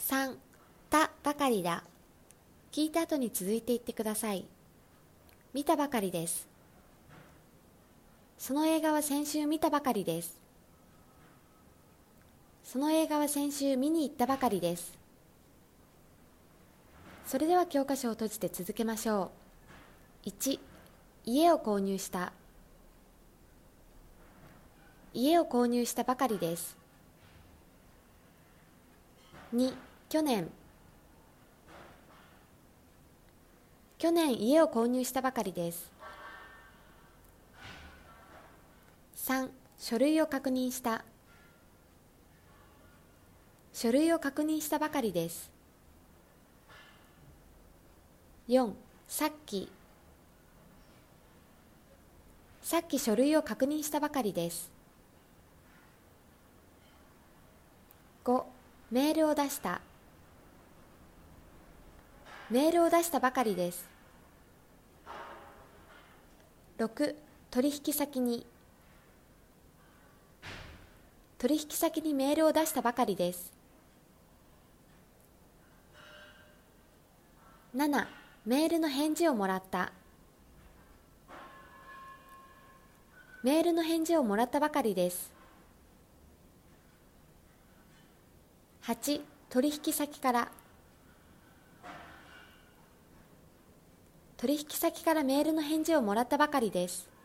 3、たばかりだ。聞いた後に続いていってください。見たばかりです。その映画は先週見たばかりです。その映画は先週見に行ったばかりです。それでは教科書を閉じて続けましょう。1、家を購入した。家を購入したばかりです。2、去年。去年家を購入したばかりです。3、書類を確認した。書類を確認したばかりです。4、さっき。さっき書類を確認したばかりです。5、メールを出した。メールを出したばかりです。6、取引先に。取引先にメールを出したばかりです。7、メールの返事をもらった。メールの返事をもらったばかりです。8、取引先から。取引先からメールの返事をもらったばかりです。